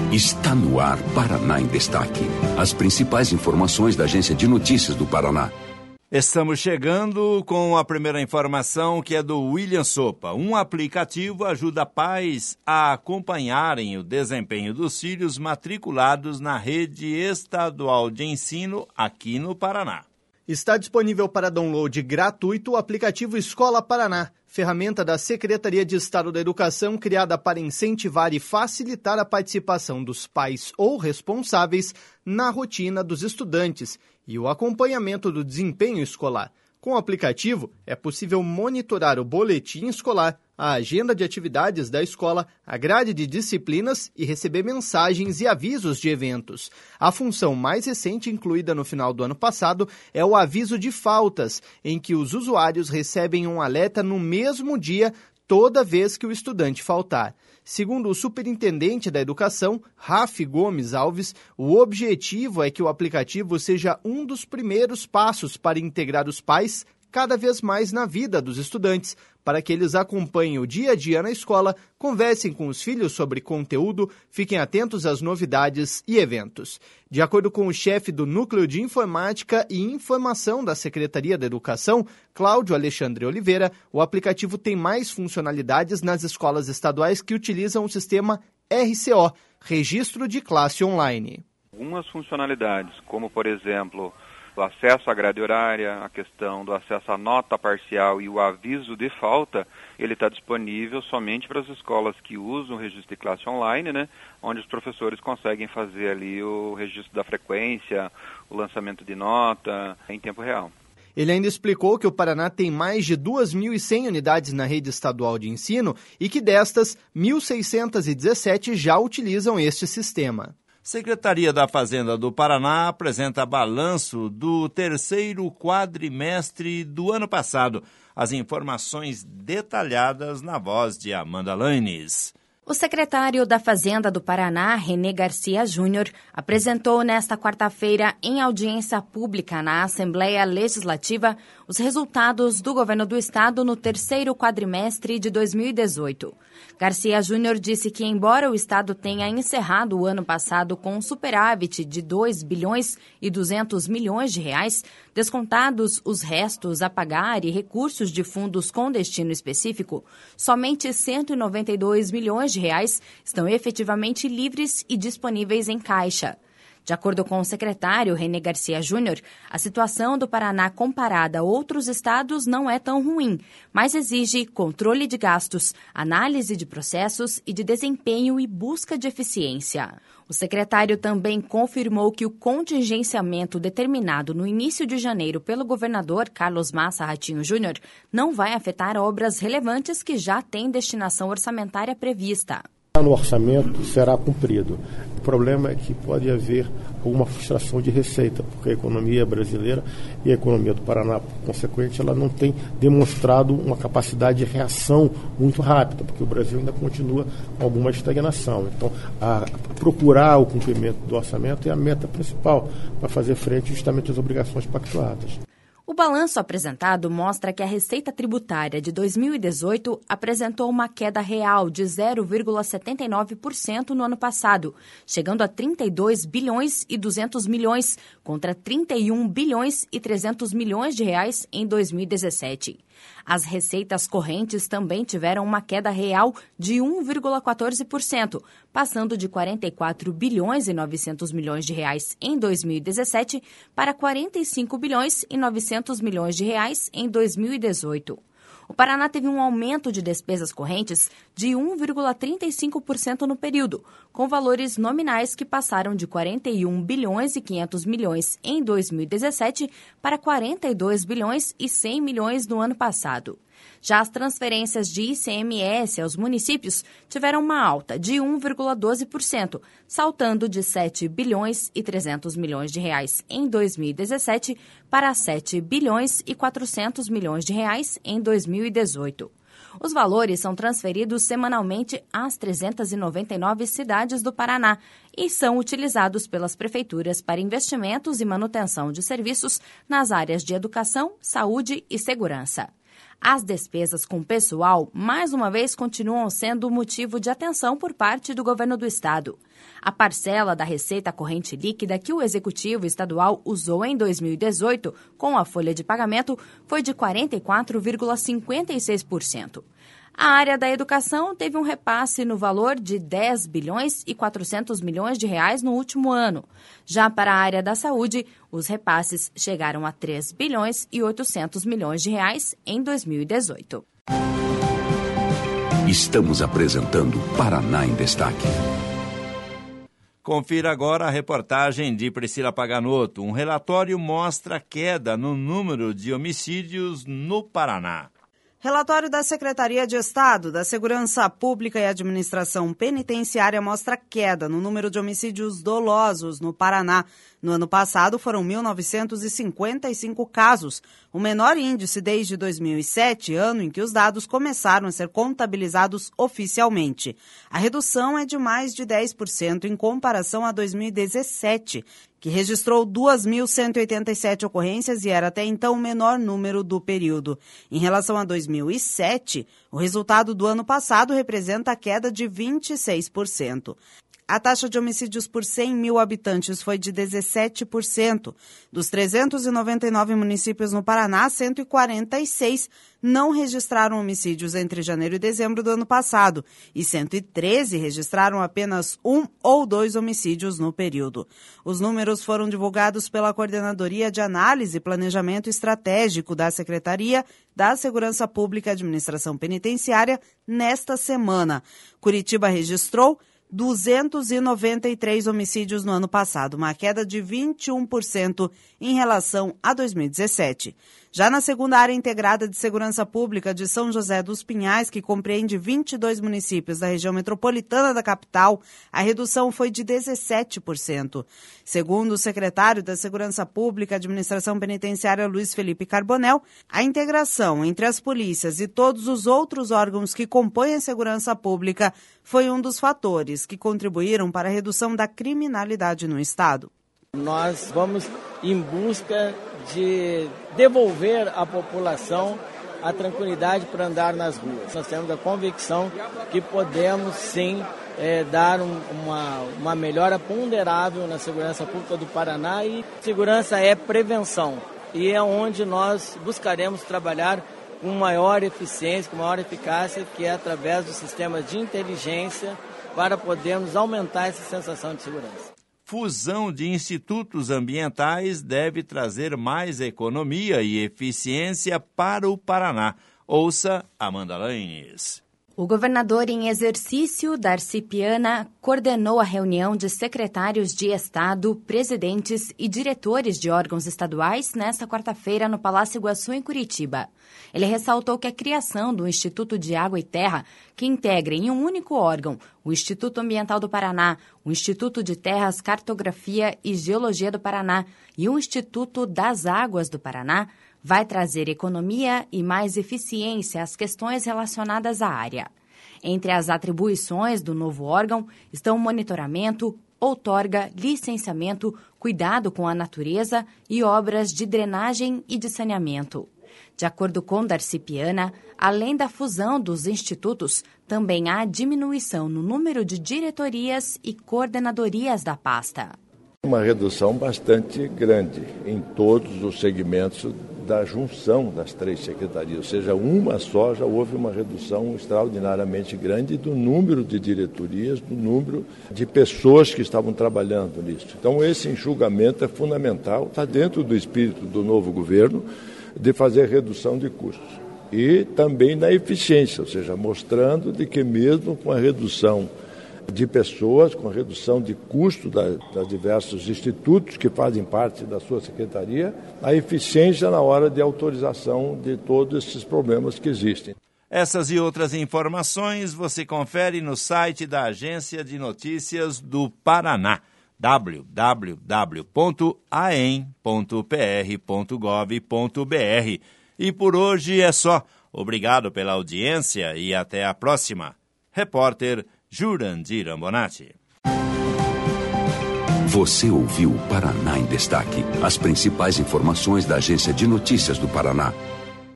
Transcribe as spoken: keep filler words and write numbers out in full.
Está no ar Paraná em Destaque. As principais informações da Agência de Notícias do Paraná. Estamos chegando com a primeira informação, que é do William Sopa. Um aplicativo ajuda pais a acompanharem o desempenho dos filhos matriculados na rede estadual de ensino aqui no Paraná. Está disponível para download gratuito o aplicativo Escola Paraná, ferramenta da Secretaria de Estado da Educação criada para incentivar e facilitar a participação dos pais ou responsáveis na rotina dos estudantes e o acompanhamento do desempenho escolar. Com o aplicativo, é possível monitorar o boletim escolar, a agenda de atividades da escola, a grade de disciplinas e receber mensagens e avisos de eventos. A função mais recente, incluída no final do ano passado, é o aviso de faltas, em que os usuários recebem um alerta no mesmo dia, toda vez que o estudante faltar. Segundo o superintendente da Educação, Rafi Gomes Alves, o objetivo é que o aplicativo seja um dos primeiros passos para integrar os pais cada vez mais na vida dos estudantes, para que eles acompanhem o dia a dia na escola, conversem com os filhos sobre conteúdo, fiquem atentos às novidades e eventos. De acordo com o chefe do Núcleo de Informática e Informação da Secretaria da Educação, Cláudio Alexandre Oliveira, o aplicativo tem mais funcionalidades nas escolas estaduais que utilizam o sistema R C O, Registro de Classe Online. Algumas funcionalidades, como por exemplo, o acesso à grade horária, a questão do acesso à nota parcial e o aviso de falta, ele está disponível somente para as escolas que usam o registro de classe online, né, onde os professores conseguem fazer ali o registro da frequência, o lançamento de nota em tempo real. Ele ainda explicou que o Paraná tem mais de duas mil e cem unidades na rede estadual de ensino e que destas, mil seiscentas e dezessete já utilizam este sistema. Secretaria da Fazenda do Paraná apresenta balanço do terceiro quadrimestre do ano passado. As informações detalhadas na voz de Amanda Lanes. O secretário da Fazenda do Paraná, René Garcia Júnior, apresentou nesta quarta-feira, em audiência pública na Assembleia Legislativa, os resultados do governo do estado no terceiro quadrimestre de dois mil e dezoito. Garcia Júnior disse que, embora o estado tenha encerrado o ano passado com um superávit de dois bilhões e duzentos milhões de reais, descontados os restos a pagar e recursos de fundos com destino específico, somente cento e noventa e dois milhões de reais estão efetivamente livres e disponíveis em caixa. De acordo com o secretário René Garcia Júnior, a situação do Paraná comparada a outros estados não é tão ruim, mas exige controle de gastos, análise de processos e de desempenho e busca de eficiência. O secretário também confirmou que o contingenciamento determinado no início de janeiro pelo governador Carlos Massa Ratinho Júnior não vai afetar obras relevantes que já têm destinação orçamentária prevista. No orçamento será cumprido. O problema é que pode haver alguma frustração de receita, porque a economia brasileira e a economia do Paraná, por consequente, ela não tem demonstrado uma capacidade de reação muito rápida, porque o Brasil ainda continua com alguma estagnação. Então, a, procurar o cumprimento do orçamento é a meta principal para fazer frente justamente às obrigações pactuadas. O balanço apresentado mostra que a receita tributária de dois mil e dezoito apresentou uma queda real de zero vírgula setenta e nove por cento no ano passado, chegando a trinta e dois bilhões e duzentos milhões, contra trinta e um bilhões e trezentos milhões de reais em dois mil e dezessete. As receitas correntes também tiveram uma queda real de um vírgula quatorze por cento, passando de quarenta e quatro bilhões e novecentos milhões de reais em dois mil e dezessete para quarenta e cinco bilhões e novecentos milhões de reais em dois mil e dezoito. O Paraná teve um aumento de despesas correntes de um vírgula trinta e cinco por cento no período, com valores nominais que passaram de quarenta e um bilhões e quinhentos milhões em dois mil e dezessete para quarenta e dois bilhões e cem milhões no ano passado. Já as transferências de I C M S aos municípios tiveram uma alta de um vírgula doze por cento, saltando de sete bilhões e trezentos milhões de reais em dois mil e dezessete para sete bilhões e quatrocentos milhões de reais em dois mil e dezoito. Os valores são transferidos semanalmente às trezentas e noventa e nove cidades do Paraná e são utilizados pelas prefeituras para investimentos e manutenção de serviços nas áreas de educação, saúde e segurança. As despesas com pessoal, mais uma vez, continuam sendo motivo de atenção por parte do governo do estado. A parcela da receita corrente líquida que o Executivo Estadual usou em dois mil e dezoito, com a folha de pagamento, foi de quarenta e quatro vírgula cinquenta e seis por cento. A área da educação teve um repasse no valor de dez bilhões e quatrocentos milhões de reais no último ano. Já para a área da saúde, os repasses chegaram a três bilhões e oitocentos milhões de reais em dois mil e dezoito. Estamos apresentando Paraná em Destaque. Confira agora a reportagem de Priscila Paganotto. Um relatório mostra queda no número de homicídios no Paraná. Relatório da Secretaria de Estado da Segurança Pública e Administração Penitenciária mostra queda no número de homicídios dolosos no Paraná. No ano passado, foram mil novecentos e cinquenta e cinco casos, o menor índice desde dois mil e sete, ano em que os dados começaram a ser contabilizados oficialmente. A redução é de mais de dez por cento em comparação a dois mil e dezessete, que registrou duas mil cento e oitenta e sete ocorrências e era até então o menor número do período. Em relação a dois mil e sete, o resultado do ano passado representa a queda de vinte e seis por cento. A taxa de homicídios por cem mil habitantes foi de dezessete por cento. Dos trezentos e noventa e nove municípios no Paraná, cento e quarenta e seis não registraram homicídios entre janeiro e dezembro do ano passado e cento e treze registraram apenas um ou dois homicídios no período. Os números foram divulgados pela Coordenadoria de Análise e Planejamento Estratégico da Secretaria da Segurança Pública e Administração Penitenciária nesta semana. Curitiba registrou duzentos e noventa e três homicídios no ano passado, uma queda de vinte e um por cento em relação a dois mil e dezessete. Já na segunda área integrada de segurança pública de São José dos Pinhais, que compreende vinte e dois municípios da região metropolitana da capital, a redução foi de dezessete por cento. Segundo o secretário da Segurança Pública e Administração Penitenciária, Luiz Felipe Carbonel, a integração entre as polícias e todos os outros órgãos que compõem a segurança pública foi um dos fatores que contribuíram para a redução da criminalidade no estado. Nós vamos em busca de devolver à população a tranquilidade para andar nas ruas. Nós temos a convicção que podemos, sim, é, dar um, uma, uma melhora ponderável na segurança pública do Paraná, e segurança é prevenção, e é onde nós buscaremos trabalhar com maior eficiência, com maior eficácia, que é através dos sistemas de inteligência, para podermos aumentar essa sensação de segurança. Fusão de institutos ambientais deve trazer mais economia e eficiência para o Paraná. Ouça Amanda Lanes. O governador em exercício, Darcy Piana, coordenou a reunião de secretários de Estado, presidentes e diretores de órgãos estaduais nesta quarta-feira no Palácio Iguaçu, em Curitiba. Ele ressaltou que a criação do Instituto de Água e Terra, que integra em um único órgão o Instituto Ambiental do Paraná, o Instituto de Terras, Cartografia e Geologia do Paraná e o Instituto das Águas do Paraná, vai trazer economia e mais eficiência às questões relacionadas à área. Entre as atribuições do novo órgão estão monitoramento, outorga, licenciamento, cuidado com a natureza e obras de drenagem e de saneamento. De acordo com Darcy Piana, além da fusão dos institutos, também há diminuição no número de diretorias e coordenadorias da pasta. Uma redução bastante grande em todos os segmentos da junção das três secretarias, ou seja, uma só já houve uma redução extraordinariamente grande do número de diretorias, do número de pessoas que estavam trabalhando nisso. Então esse enxugamento é fundamental, está dentro do espírito do novo governo de fazer redução de custos e também na eficiência, ou seja, mostrando de que mesmo com a redução de pessoas, com a redução de custo das, das diversos institutos que fazem parte da sua secretaria, a eficiência na hora de autorização de todos esses problemas que existem. Essas e outras informações você confere no site da Agência de Notícias do Paraná, w w w ponto a e m ponto p r ponto gov ponto b r. E por hoje é só. Obrigado pela audiência e até a próxima. Repórter Jurandir Ambonati. Você ouviu Paraná em Destaque, as principais informações da Agência de Notícias do Paraná.